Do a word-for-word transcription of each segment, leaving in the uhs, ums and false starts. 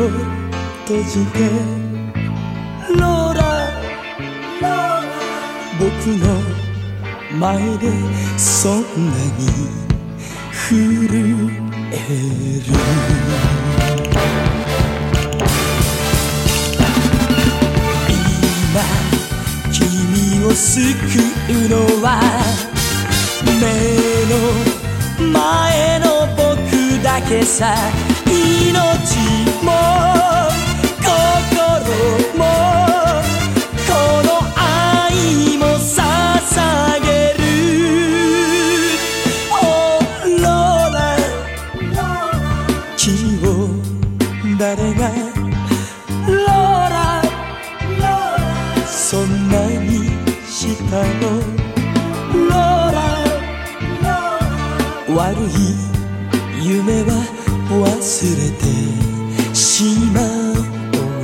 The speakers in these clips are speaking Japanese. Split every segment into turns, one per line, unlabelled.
閉じてローラ僕の前でそんなに震える今君を救うのは目の前の僕だけさ命も心もこの愛も捧げる Oh Lola 君を誰が Lola そんなにしたの Lola 悪い夢は忘れてしまおう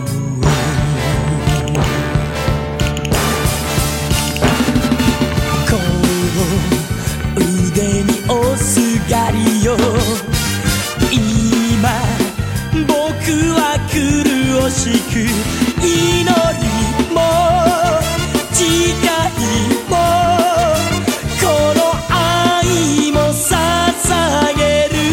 こう腕に押すがりよ今僕は苦しく祈りも誓いもこの愛も捧げる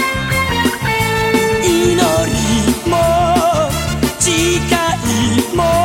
もう